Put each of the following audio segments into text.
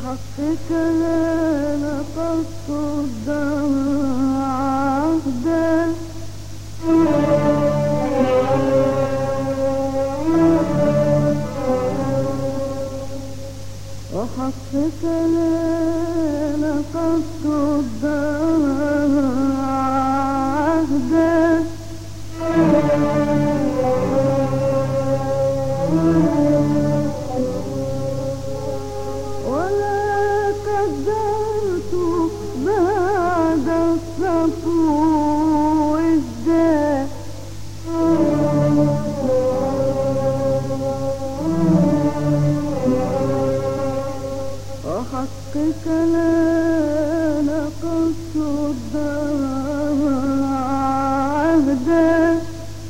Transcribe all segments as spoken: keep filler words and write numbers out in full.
وحقك لا نقصت الدهر عهدا وحقك لا نقصت الدهر عهدا ولا قدرت بعد الصفو ازداد وحقك لا نقصت الدهر عهدا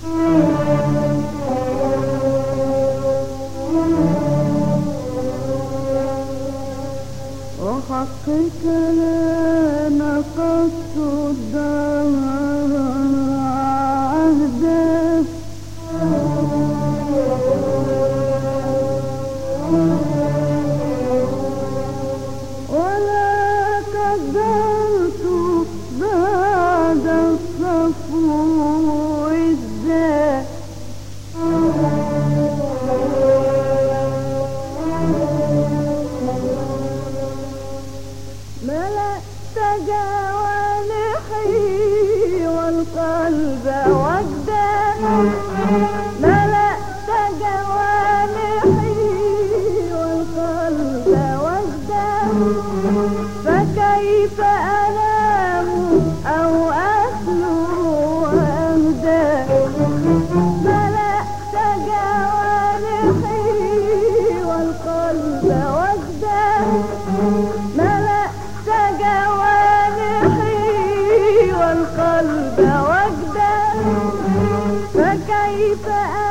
وحقك لا نقصت الدهر عهدا ولا قدرت بعد الصفو ازداد ملأت جوانحي والقلب وجدا ملأت جوانحي والقلب وجدا فكيف أنام أو أسلو وأهدى ملأت جوانحي والقلب وجدا ملأت جوانحي والقلب وجدا فكيف